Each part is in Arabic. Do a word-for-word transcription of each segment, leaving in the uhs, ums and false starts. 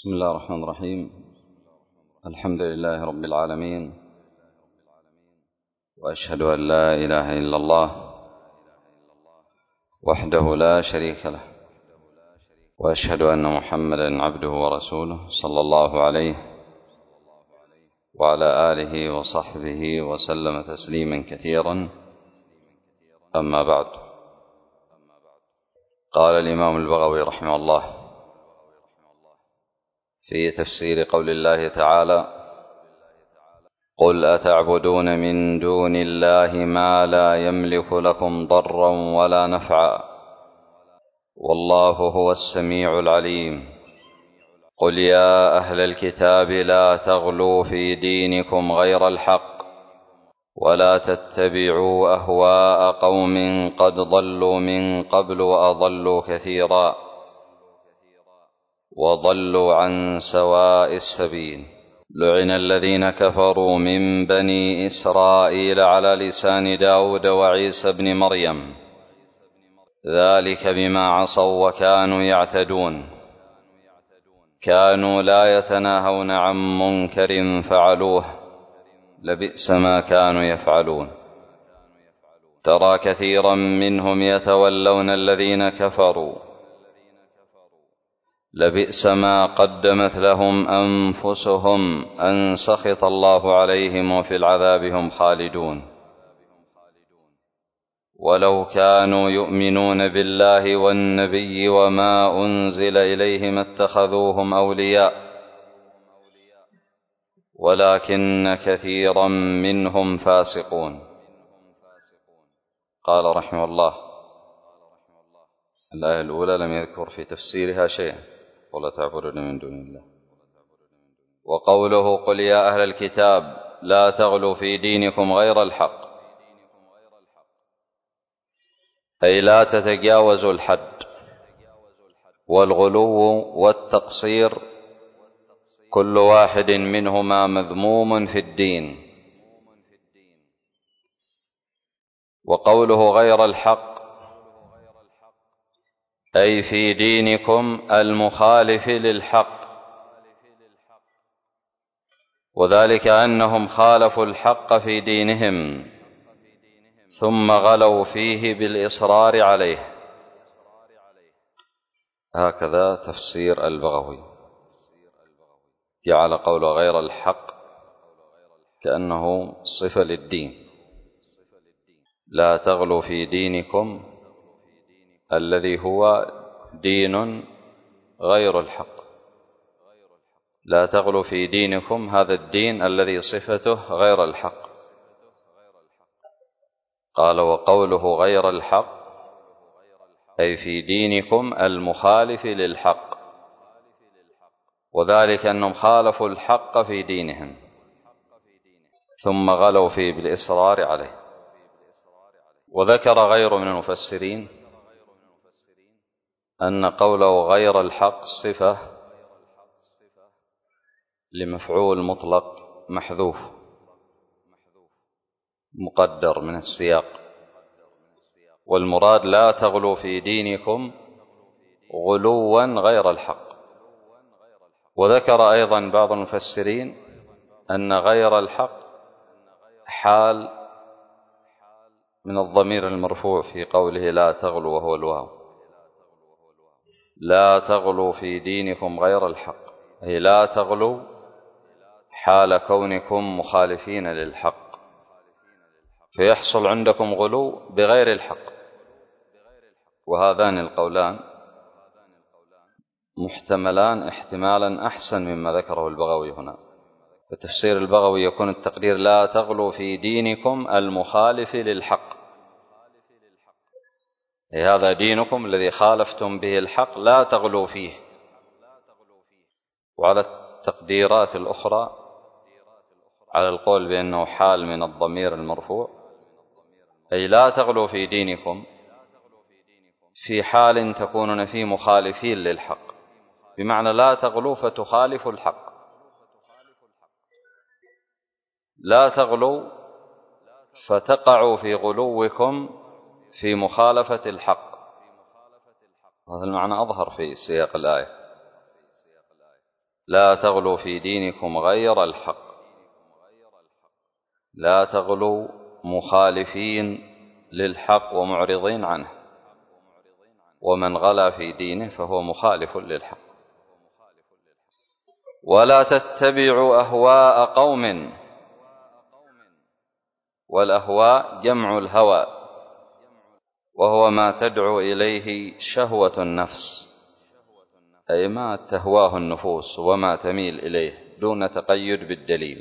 بسم الله الرحمن الرحيم. الحمد لله رب العالمين، وأشهد أن لا إله إلا الله وحده لا شريك له، وأشهد أن محمدا عبده ورسوله صلى الله عليه وعلى آله وصحبه وسلم تسليما كثيرا. أما بعد، قال الإمام البغوي رحمه الله في تفسير قول الله تعالى: قل أتعبدون من دون الله ما لا يملك لكم ضرا ولا نفعا والله هو السميع العليم. قل يا أهل الكتاب لا تغلوا في دينكم غير الحق ولا تتبعوا أهواء قوم قد ضلوا من قبل وأضلوا كثيرا وضلوا عن سواء السبيل. لعن الذين كفروا من بني إسرائيل على لسان داود وعيسى بن مريم، ذلك بما عصوا وكانوا يعتدون، كانوا لا يتناهون عن منكر فعلوه لبئس ما كانوا يفعلون. ترى كثيرا منهم يتولون الذين كفروا لبئس ما قدمت لهم أنفسهم أن سخط الله عليهم وفي العذاب هم خالدون. ولو كانوا يؤمنون بالله والنبي وما أنزل إليه ما اتخذوهم أولياء ولكن كثيرا منهم فاسقون. قال رحمه الله: الآية الأولى لم يذكر في تفسيرها شيئا، ولا تعبدون من دون الله. وقوله: قل يا أهل الكتاب لا تغلوا في دينكم غير الحق، أي لا تتجاوزوا الحد. والغلو والتقصير كل واحد منهما مذموم في الدين. وقوله غير الحق أي في دينكم المخالف للحق، وذلك أنهم خالفوا الحق في دينهم ثم غلوا فيه بالإصرار عليه. هكذا تفسير البغوي، جعل قول غير الحق كأنه صفة للدين. لا تغلوا في دينكم الذي هو دين غير الحق، لا تغلوا في دينكم هذا الدين الذي صفته غير الحق. قال: وقوله غير الحق أي في دينكم المخالف للحق، وذلك أنهم خالفوا الحق في دينهم ثم غلوا فيه بالإصرار عليه. وذكر غير من المفسرين أن قوله غير الحق صفة لمفعول مطلق محذوف مقدر من السياق، والمراد لا تغلوا في دينكم غلوا غير الحق. وذكر أيضا بعض المفسرين أن غير الحق حال من الضمير المرفوع في قوله لا تغلوا، وهو الواو. لا تغلوا في دينكم غير الحق أي لا تغلوا حال كونكم مخالفين للحق، فيحصل عندكم غلو بغير الحق. وهذان القولان محتملان احتمالا أحسن مما ذكره البغوي هنا. فتفسير البغوي يكون التقدير لا تغلوا في دينكم المخالف للحق، أي هذا دينكم الذي خالفتم به الحق لا تغلوا فيه. وعلى التقديرات الأخرى على القول بأنه حال من الضمير المرفوع، أي لا تغلوا في دينكم في حال تكونون فيه مخالفين للحق، بمعنى لا تغلوا فتخالفوا الحق. لا تغلوا فتقعوا في غلوكم في مخالفة الحق. هذا المعنى أظهر في سياق الآية. لا تغلوا في دينكم غير الحق، لا تغلوا مخالفين للحق ومعرضين عنه، ومن غلا في دينه فهو مخالف للحق. ولا تتبعوا أهواء قوم، والأهواء جمع الهوى، وهو ما تدعو إليه شهوة النفس، أي ما تهواه النفوس وما تميل إليه دون تقيد بالدليل.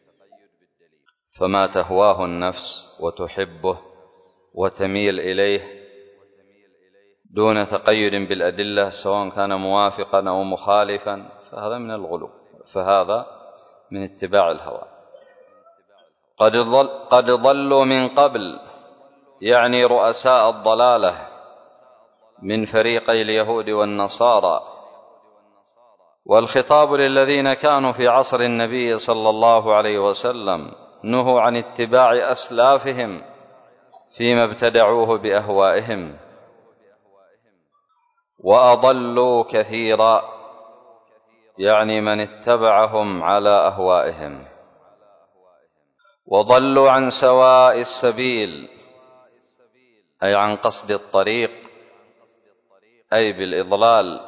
فما تهواه النفس وتحبه وتميل إليه دون تقيد بالأدلة، سواء كان موافقا أو مخالفا، فهذا من الغلو، فهذا من اتباع الهوى. قد ضل قد ضلوا من قبل، يعني رؤساء الضلالة من فريقي اليهود والنصارى، والخطاب للذين كانوا في عصر النبي صلى الله عليه وسلم نهوا عن اتباع أسلافهم فيما ابتدعوه بأهوائهم، وأضلوا كثيرا، يعني من اتبعهم على أهوائهم، وضلوا عن سواء السبيل، أي عن قصد الطريق، أي بالإضلال.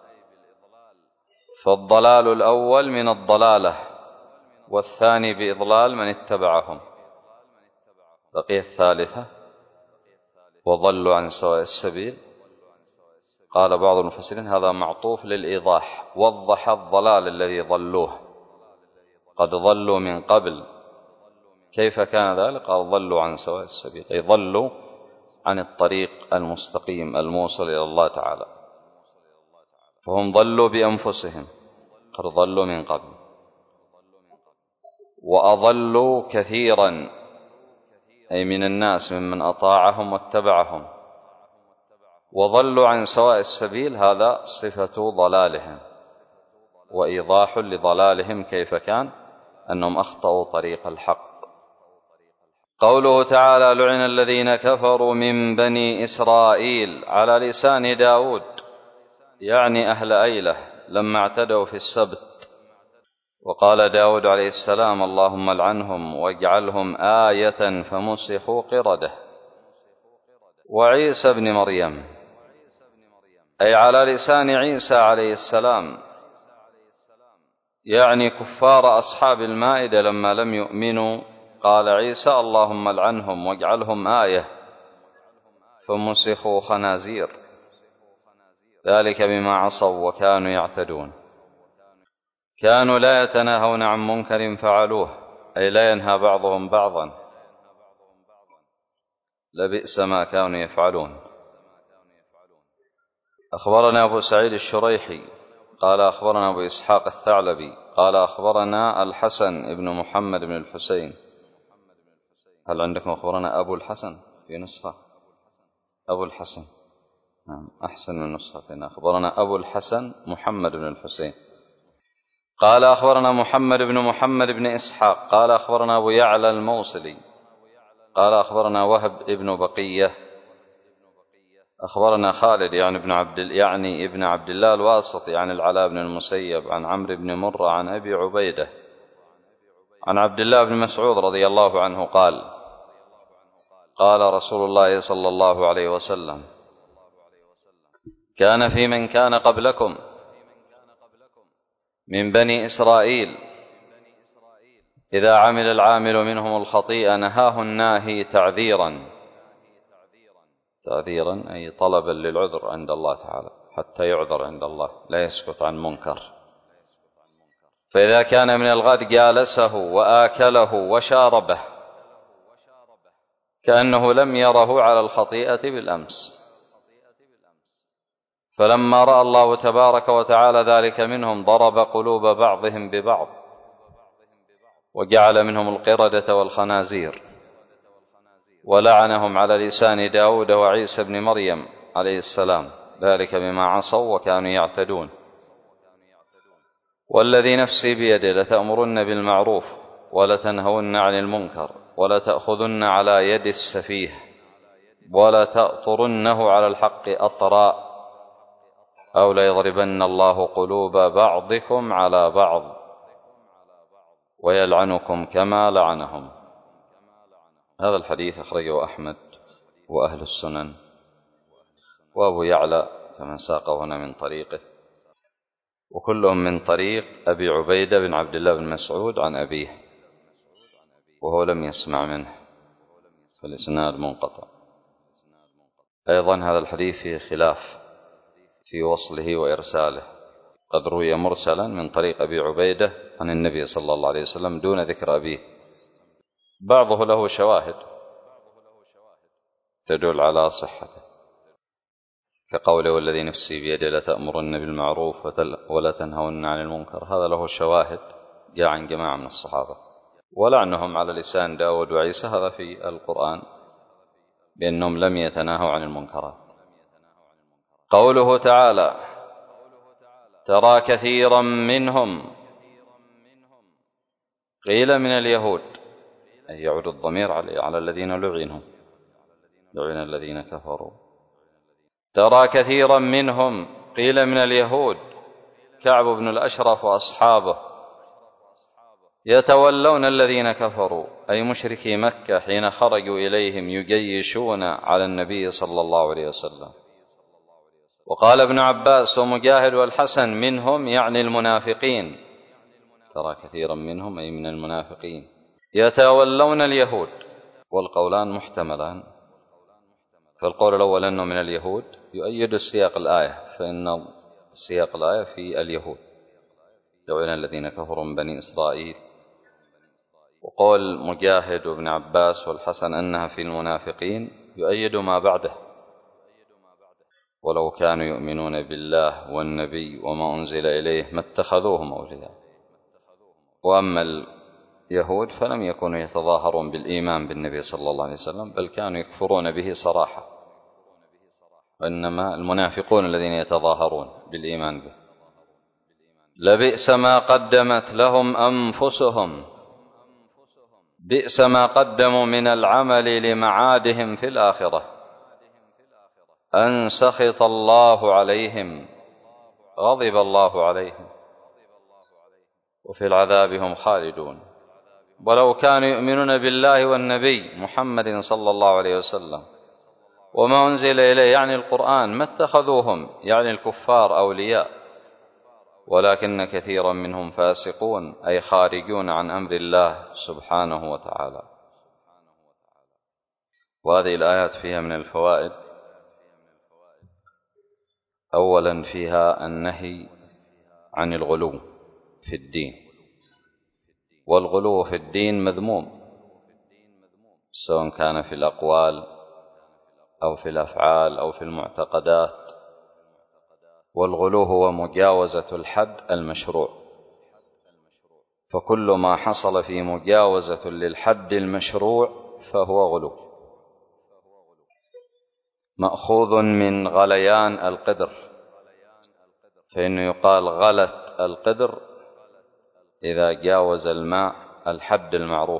فالضلال الأول من الضلالة، والثاني بإضلال من اتبعهم. بقي الثالثة وضلوا عن سواء السبيل. قال بعض المفسرين هذا معطوف للإيضاح، وضح الضلال الذي ضلوه، قد ضلوا من قبل. كيف كان ذلك؟ قال ضلوا عن سواء السبيل، أي ضلوا عن الطريق المستقيم الموصل إلى الله تعالى، فهم ضلوا بأنفسهم، قد ضلوا من قبل. وأضلوا كثيرا، أي من الناس ممن أطاعهم واتبعهم. وضلوا عن سواء السبيل، هذا صفة ضلالهم وإيضاح لضلالهم كيف كان، أنهم أخطأوا طريق الحق. قوله تعالى: لعن الذين كفروا من بني إسرائيل على لسان داود، يعني أهل أيلة لما اعتدوا في السبت. وقال داود عليه السلام: اللهم العنهم واجعلهم آية فمسخوا قردة. وعيسى بن مريم، أي على لسان عيسى عليه السلام، يعني كفار أصحاب المائدة لما لم يؤمنوا، قال عيسى: اللهم العنهم واجعلهم آية فمسخوا خنازير، ذلك بما عصوا وكانوا يعتدون. كانوا لا يتناهون عن منكر فعلوه، أي لا ينهى بعضهم بعضا، لبئس ما كانوا يفعلون. أخبرنا أبو سعيد الشريحي قال أخبرنا أبو إسحاق الثعلبي قال أخبرنا الحسن بن محمد بن الحسين. هل عندكم أخبرنا أبو الحسن في نسخة؟ أبو الحسن، نعم، أحسن من نسختنا. أخبرنا أبو الحسن محمد بن الحسين قال أخبرنا محمد بن محمد بن إسحاق قال أخبرنا أبو يعلى الموصلي قال أخبرنا وهب ابن بقية أخبرنا خالد يعني ابن عبد يعني ابن عبد الله الواسطي يعني العلاء بن المسيب عن عمرو بن مرة عن أبي عبيدة عن عبد الله بن مسعود رضي الله عنه قال: قال رسول الله صلى الله عليه وسلم: كان في من كان قبلكم من بني إسرائيل إذا عمل العامل منهم الخطيئة نهاه الناهي تعذيرا، تعذيرا أي طلبا للعذر عند الله تعالى، حتى يعذر عند الله، لا يسكت عن منكر. فإذا كان من الغد جالسه وآكله وشاربه كأنه لم يره على الخطيئة بالأمس. فلما رأى الله تبارك وتعالى ذلك منهم ضرب قلوب بعضهم ببعض وجعل منهم القردة والخنازير، ولعنهم على لسان داود وعيسى بن مريم عليه السلام، ذلك بما عصوا وكانوا يعتدون. والذي نفسي بيده لتأمرن بالمعروف ولتنهون عن المنكر ولتأخذن على يد السفيه ولتأطرنه على الحق أطراء، أو ليضربن الله قلوب بعضكم على بعض ويلعنكم كما لعنهم. هذا الحديث أخرجه أحمد وأهل السنن وأبو يعلى كما ساقه هنا من طريقه، وكلهم من طريق أبي عبيدة بن عبد الله بن مسعود عن أبيه، وهو لم يسمع منه فالإسناد منقطع. أيضا هذا الحديث فيه خلاف في وصله وإرساله، قد روي مرسلا من طريق أبي عبيدة عن النبي صلى الله عليه وسلم دون ذكر أبيه، بعضه له شواهد تدل على صحته، كقوله والذي نفسي بيده لتأمرن بالمعروف ولا تنهون عن المنكر، هذا له شواهد جاء عن جماعة من الصحابة. ولعنهم على لسان داود وعيسى هذا في القرآن بأنهم لم يتناهوا عن المنكرات. قوله تعالى ترى كثيرا منهم، قيل من اليهود، أي يعود الضمير على الذين لعنهم، لعن الذين كفروا. ترى كثيرا منهم قيل من اليهود كعب بن الأشرف وأصحابه يتولون الذين كفروا، أي مشركي مكة حين خرجوا إليهم يجيشون على النبي صلى الله عليه وسلم. وقال ابن عباس ومجاهد والحسن منهم يعني المنافقين، ترى كثيرا منهم أي من المنافقين يتولون اليهود، والقولان محتملان. فالقول الأول أنه من اليهود يؤيد سياق الآية، فإن سياق الآية في اليهود لعن الذين كفروا من بني إسرائيل. وقول مجاهد وابن عباس والحسن أنها في المنافقين يؤيد ما بعده، ولو كانوا يؤمنون بالله والنبي وما أنزل إليه ما اتخذوهم أولياء. وأما اليهود فلم يكونوا يتظاهرون بالإيمان بالنبي صلى الله عليه وسلم، بل كانوا يكفرون به صراحة، وإنما المنافقون الذين يتظاهرون بالإيمان به. لبئس ما قدمت لهم أنفسهم، بئس ما قدموا من العمل لمعادهم في الآخرة، أن سخط الله عليهم، غضب الله عليهم، وفي العذاب هم خالدون. ولو كانوا يؤمنون بالله والنبي محمد صلى الله عليه وسلم وما أنزل إليه يعني القرآن ما اتخذوهم يعني الكفار أولياء، ولكن كثيرا منهم فاسقون أي خارجون عن أمر الله سبحانه وتعالى. وهذه الآيات فيها من الفوائد: أولا فيها النهي عن الغلو في الدين، والغلو في الدين مذموم سواء كان في الأقوال أو في الأفعال أو في المعتقدات. والغلو هو مجاوزة الحد المشروع، فكل ما حصل في مجاوزة للحد المشروع فهو غلو. مأخوذ من غليان القدر، فإنه يقال غلت القدر إذا جاوز الماء الحد المعروف،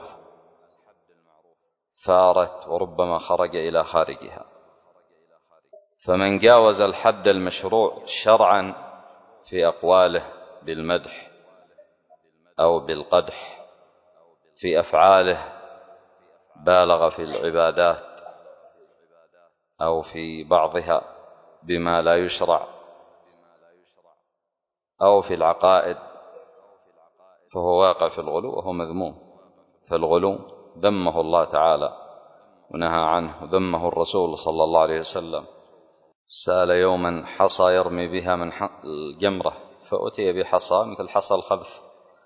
فارت وربما خرج إلى خارجها. فمن جاوز الحد المشروع شرعا في أقواله بالمدح أو بالقدح، في أفعاله بالغ في العبادات أو في بعضها بما لا يشرع، أو في العقائد، فهو واقع في الغلو وهو مذموم. فالغلو ذمه الله تعالى ونهى عنه، ذمه الرسول صلى الله عليه وسلم. سأل يوما حصى يرمي بها من الجمرة، فأتي بحصى مثل حصى الخذف،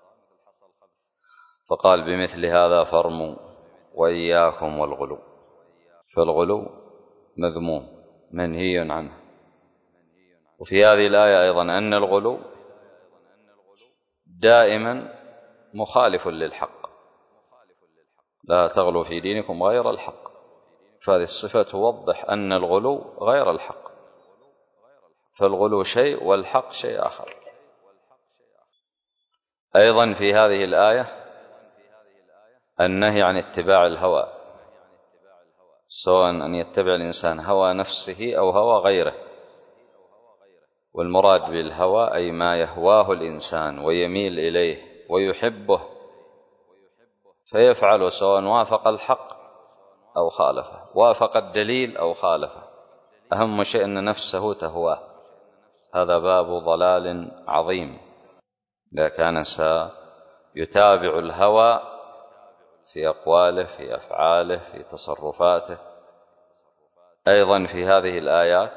فقال بمثل هذا فارموا وإياكم والغلو. فالغلو مذموم منهي عنه. وفي هذه الآية أيضا أن الغلو دائما مخالف للحق، لا تغلوا في دينكم غير الحق، فهذه الصفة توضح أن الغلو غير الحق، فالغلو شيء والحق شيء آخر. أيضا في هذه الآية النهي عن اتباع الهوى، سواء أن يتبع الإنسان هوى نفسه أو هوى غيره، والمراد بالهوى أي ما يهواه الإنسان ويميل إليه ويحبه فيفعل، سواء وافق الحق أو خالفه، وافق الدليل أو خالفه، أهم شيء أن نفسه تهواه. هذا باب ضلال عظيم إذا كان سيتابع الهوى في أقواله في أفعاله في تصرفاته. أيضا في هذه الآيات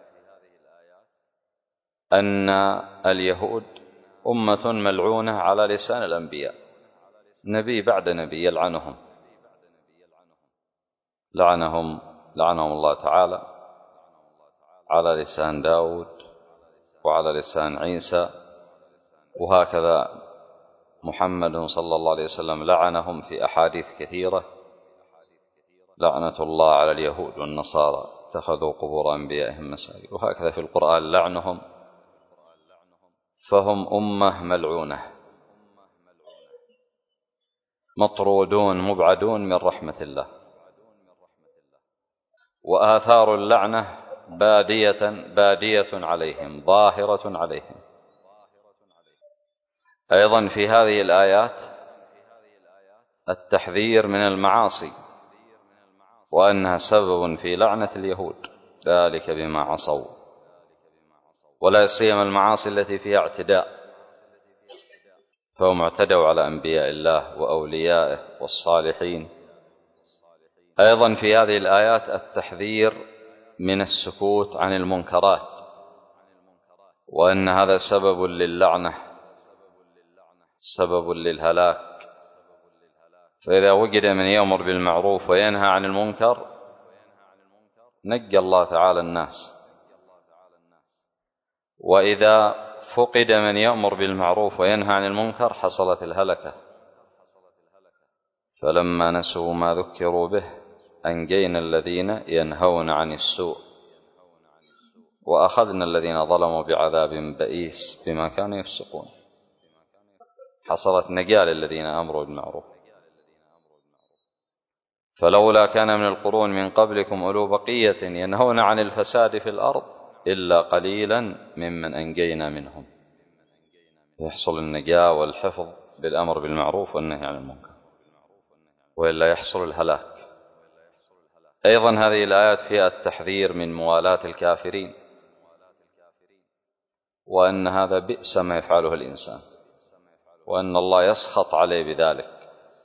أن اليهود أمة ملعونة على لسان الأنبياء، نبي بعد نبي يلعنهم لعنهم لعنهم الله تعالى على لسان داود وعلى لسان عيسى، وهكذا محمد صلى الله عليه وسلم لعنهم في أحاديث كثيرة. لعنة الله على اليهود والنصارى اتخذوا قبور أنبيائهم مساجد، وهكذا في القرآن لعنهم. فهم أمة ملعونة مطرودون مبعدون من رحمة الله، وآثار اللعنة بادية بادية عليهم ظاهرة عليهم. أيضا في هذه الآيات التحذير من المعاصي، وأنها سبب في لعنة اليهود، ذلك بما عصوا، ولا سيما المعاصي التي فيها اعتداء، فهم اعتدوا على أنبياء الله وأوليائه والصالحين. أيضا في هذه الآيات التحذير من السكوت عن المنكرات، وأن هذا سبب للعنة سبب للهلاك. فإذا وجد من يأمر بالمعروف وينهى عن المنكر نجى الله تعالى الناس، وإذا فقد من يأمر بالمعروف وينهى عن المنكر حصلت الهلكة. فلما نسوا ما ذكروا به أنجينا الذين ينهون عن السوء وأخذنا الذين ظلموا بعذاب بئيس بما كانوا يفسقون. حصلت نجاة للذين أمروا بالمعروف. فلولا كان من القرون من قبلكم أولو بقية ينهون عن الفساد في الأرض إلا قليلا ممن أنجينا منهم. يحصل النجاة والحفظ بالأمر بالمعروف والنهي عن المنكر، وإلا يحصل الهلاك. أيضا هذه الآيات فيها التحذير من موالاة الكافرين، وأن هذا بئس ما يفعله الإنسان، وأن الله يسخط عليه بذلك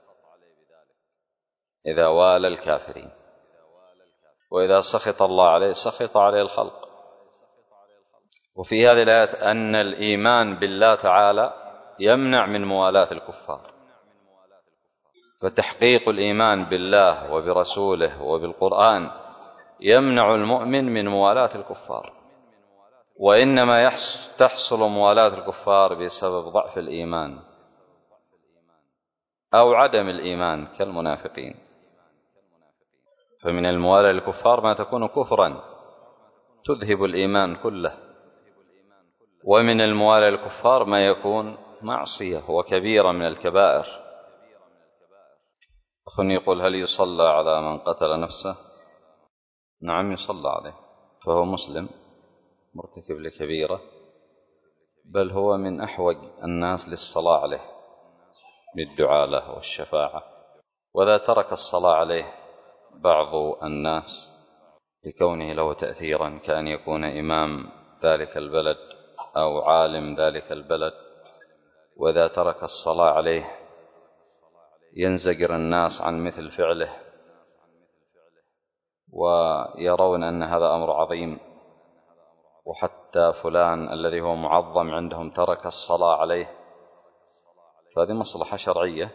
إذا والى الكافرين، وإذا سخط الله عليه سخط عليه الخلق. وفي هذه الآيات أن الإيمان بالله تعالى يمنع من موالاة الكفار، فتحقيق الإيمان بالله وبرسوله وبالقرآن يمنع المؤمن من موالاة الكفار، وإنما تحصل موالاة الكفار بسبب ضعف الإيمان أو عدم الإيمان كالمنافقين. فمن الموالاة للكفار ما تكون كفرا تذهب الإيمان كله، ومن الموالاة للكفار ما يكون معصية وكبيرة من الكبائر. أخي يقول: هل يصلى على من قتل نفسه؟ نعم يصلى عليه، فهو مسلم مرتكب لكبيرة، بل هو من أحوج الناس للصلاة عليه بالدعاء له والشفاعة. وإذا ترك الصلاة عليه بعض الناس لكونه له تأثيرا، كأن يكون إمام ذلك البلد أو عالم ذلك البلد، وإذا ترك الصلاة عليه ينزجر الناس عن مثل فعله ويرون أن هذا أمر عظيم، وحتى فلان الذي هو معظم عندهم ترك الصلاة عليه، فهذه مصلحة شرعية.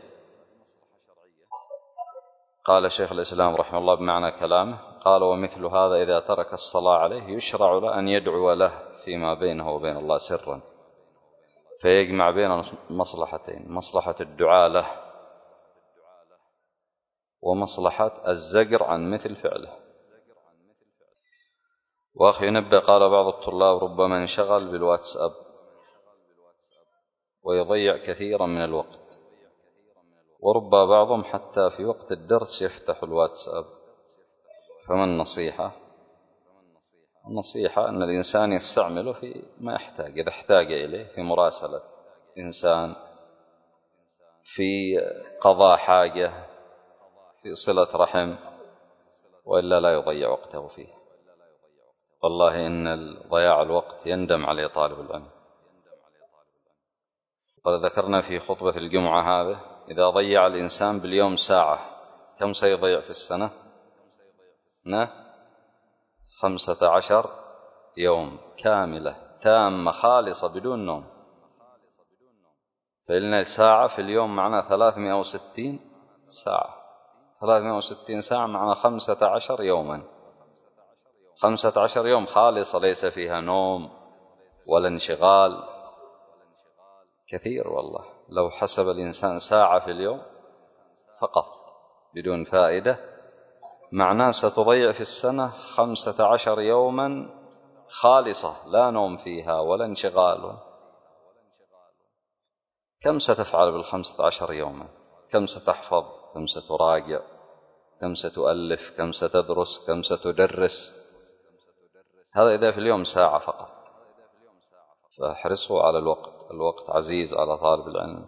قال شيخ الإسلام رحمه الله بمعنى كلامه، قال: ومثل هذا إذا ترك الصلاة عليه يشرع له أن يدعو له فيما بينه وبين الله سرا، فيجمع بين مصلحتين: مصلحة الدعاء له ومصلحة الزجر عن مثل فعله. وأخي ينبه، قال بعض الطلاب: ربما انشغل بالواتساب ويضيع كثيرا من الوقت، ورب بعضهم حتى في وقت الدرس يفتح الواتساب. فما النصيحة؟ النصيحة أن الإنسان يستعمله في ما يحتاج، إذا احتاج إليه في مراسلة إنسان، في قضاء حاجة، في صلة رحم، وإلا لا يضيع وقته فيه. والله إن ضياع الوقت يندم عليه طالب العلم. قد ذكرنا في خطبة الجمعة هذا إذا ضيع الإنسان باليوم ساعة كم سيضيع في السنة؟ نه خمسة عشر يوم كاملة تامة خالصة بدون نوم. فإن الساعة في اليوم معنا ثلاثمائة وستين ساعة، ثلاثمائة وستين ساعة معنا خمسة عشر يوما، خمسة عشر يوم خالصة ليس فيها نوم ولا انشغال. كثير والله. لو حسب الإنسان ساعة في اليوم فقط بدون فائدة، معناه ستضيع في السنة خمسة عشر يوما خالصة لا نوم فيها ولا انشغال. كم ستفعل بالخمسة عشر يوما؟ كم ستحفظ؟ كم ستراجع؟ كم ستؤلف؟ كم ستدرس؟ كم ستدرس؟ هذا إذا في اليوم ساعة فقط. فاحرصوا على الوقت، الوقت عزيز على طالب العلم.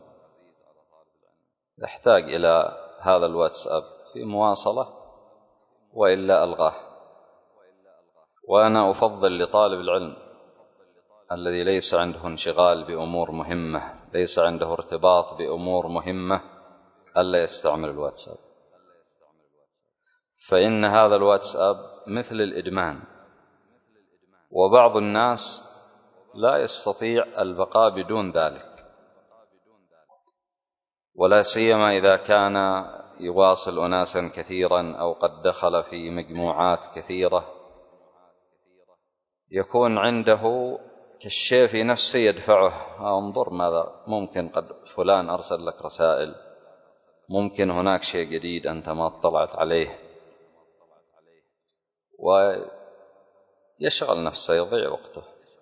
يحتاج إلى هذا الواتساب في مواصلة وإلا ألغاه. وأنا أفضل لطالب العلم الذي ليس عنده انشغال بأمور مهمة، ليس عنده ارتباط بأمور مهمة، ألا يستعمل الواتساب. فإن هذا الواتساب مثل الإدمان، وبعض الناس لا يستطيع البقاء بدون ذلك، ولا سيما إذا كان يواصل أناسا كثيرا أو قد دخل في مجموعات كثيرة، يكون عنده كالشيء في نفسه يدفعه، انظر ماذا ممكن، قد فلان أرسل لك رسائل، ممكن هناك شيء جديد أنت ما اطلعت عليه، ويشغل نفسه يضيع وقته.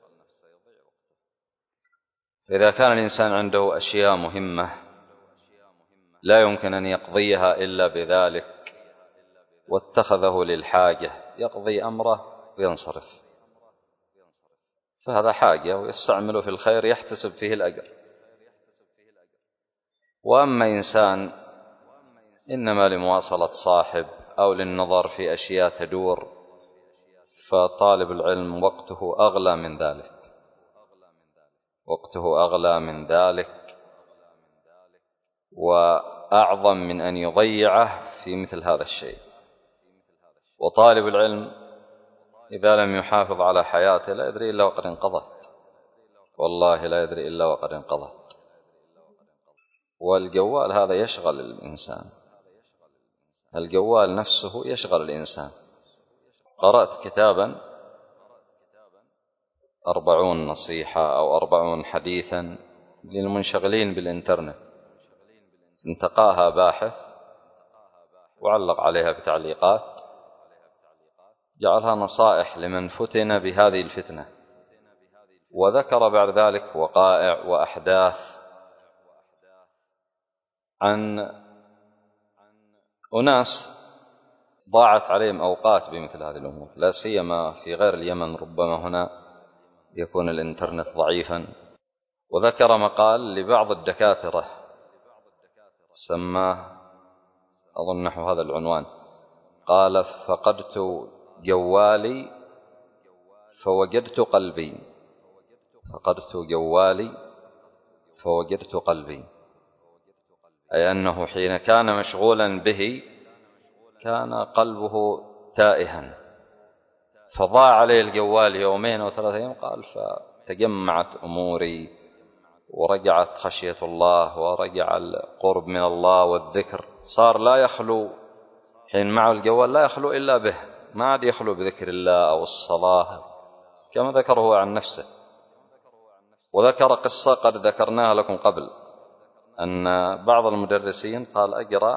إذا كان الإنسان عنده أشياء مهمة لا يمكن أن يقضيها إلا بذلك واتخذه للحاجة، يقضي أمره وينصرف، فهذا حاجة ويستعمله في الخير يحتسب فيه الأجر. وأما إنسان إنما لمواصلة صاحب أو للنظر في أشياء تدور، فطالب العلم وقته أغلى من ذلك، وقته أغلى من ذلك وأعظم من أن يضيعه في مثل هذا الشيء. وطالب العلم إذا لم يحافظ على حياته لا يدري إلا وقد انقضت، والله لا يدري إلا وقد انقضت. والجوال هذا يشغل الإنسان، الجوال نفسه يشغل الإنسان. قرأت كتابا أربعون نصيحة أو أربعون حديثا للمنشغلين بالإنترنت، انتقاها باحث وعلق عليها بتعليقات، جعلها نصائح لمن فتن بهذه الفتنة، وذكر بعد ذلك وقائع وأحداث عن أناس ضاعت عليهم أوقات بمثل هذه الأمور، لا سيما في غير اليمن، ربما هنا يكون الإنترنت ضعيفا. وذكر مقال لبعض الدكاترة سماه أظن نحو هذا العنوان، قال: فقدت جوالي فوجدت قلبي، فقدت جوالي فوجدت قلبي، أي أنه حين كان مشغولا به كان قلبه تائها، فضاع عليه الجوال يومين أو ثلاثة أيام. قال: فتجمعت أموري ورجعت خشية الله ورجع القرب من الله والذكر، صار لا يخلو حين معه الجوال لا يخلو إلا به، ما عاد يخلو بذكر الله أو الصلاة كما ذكره عن نفسه. وذكر قصة قد ذكرناها لكم قبل، أن بعض المدرسين قال أجرى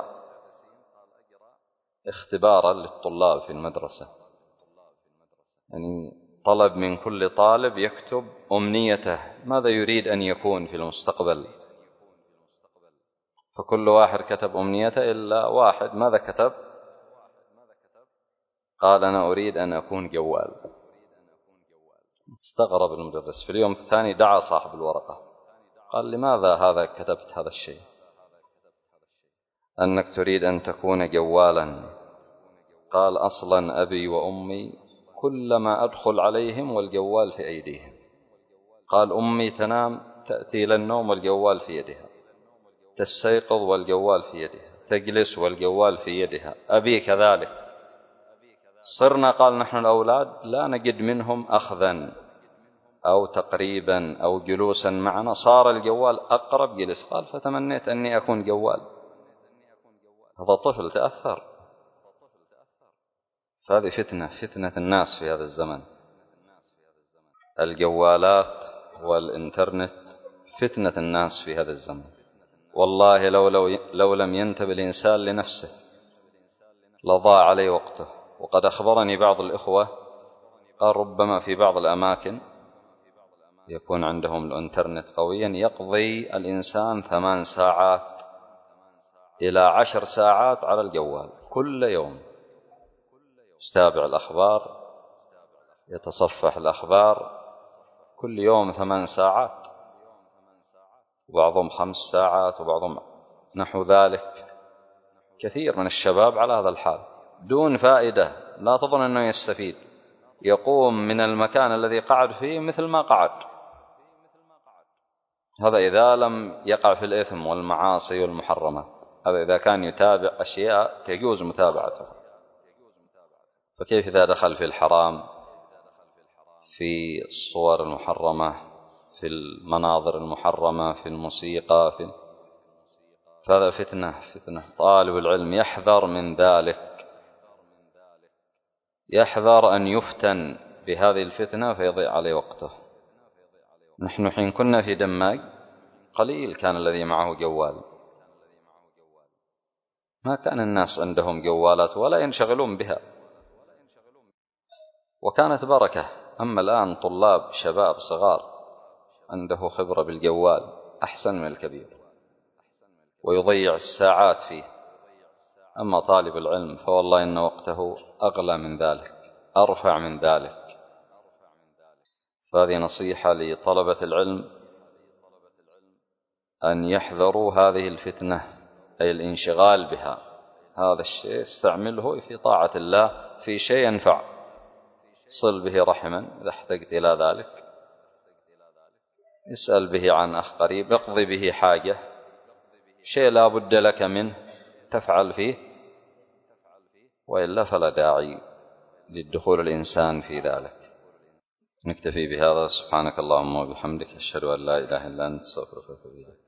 اختبارا للطلاب في المدرسة، يعني طلب من كل طالب يكتب أمنيته ماذا يريد أن يكون في المستقبل، فكل واحد كتب أمنيته إلا واحد. ماذا كتب؟ قال: أنا أريد أن أكون جوال. استغرب المدرس. في اليوم الثاني دعا صاحب الورقة قال: لماذا هذا كتبت هذا الشيء؟ أنك تريد أن تكون جوالا. قال: أصلا أبي وأمي كلما أدخل عليهم والجوال في أيديهم. قال: أمي تنام تأتي إلى النوم والجوال في يدها، تستيقظ والجوال في يدها، تجلس والجوال في يدها، أبي كذلك. صرنا، قال، نحن الأولاد لا نجد منهم أخذا أو تقريبا أو جلوسا معنا، صار الجوال أقرب جلس. قال: فتمنيت أني أكون جوال. هذا طفل تأثر. فهذه فتنة فتنة الناس في هذا الزمن. الجوالات والإنترنت فتنة الناس في هذا الزمن. والله لو, لو, لو لم ينتبه الإنسان لنفسه لضاع عليه وقته. وقد أخبرني بعض الإخوة قال: ربما في بعض الأماكن يكون عندهم الإنترنت قويا يقضي الإنسان ثمان ساعات إلى عشر ساعات على الجوال كل يوم، يتابع الأخبار، يتصفح الأخبار كل يوم ثمان ساعات، وبعضهم خمس ساعات وبعضهم نحو ذلك. كثير من الشباب على هذا الحال دون فائدة، لا تظن أنه يستفيد. يقوم من المكان الذي قعد فيه مثل ما قعد. هذا إذا لم يقع في الإثم والمعاصي والمحرمات. هذا إذا كان يتابع أشياء تجوز متابعتها. فكيف إذا دخل في الحرام، في الصور المحرمة، في المناظر المحرمة، في الموسيقى، في فهذا فتنة فتنة. طالب العلم يحذر من ذلك، يحذر أن يفتن بهذه الفتنة فيضيع عليه وقته. نحن حين كنا في دماج قليل كان الذي معه جوال، ما كان الناس عندهم جوالات ولا ينشغلون بها، وكانت بركة. أما الآن طلاب شباب صغار عنده خبرة بالجوال أحسن من الكبير ويضيع الساعات فيه. أما طالب العلم فوالله إن وقته أغلى من ذلك، أرفع من ذلك. فهذه نصيحة لطلبة العلم أن يحذروا هذه الفتنة، أي الانشغال بها. هذا الشيء استعمله في طاعة الله، في شيء ينفع، صل به رحما إذا احتجت إلى ذلك، اسأل به عن أخ قريب، اقضي به حاجة، شيء لا بد لك منه تفعل فيه، وإلا فلا داعي للدخول الإنسان في ذلك. نكتفي بهذا. سبحانك اللهم وبحمدك، أشهد أن لا إله إلا أنت، أستغفرك وأتوب إليك.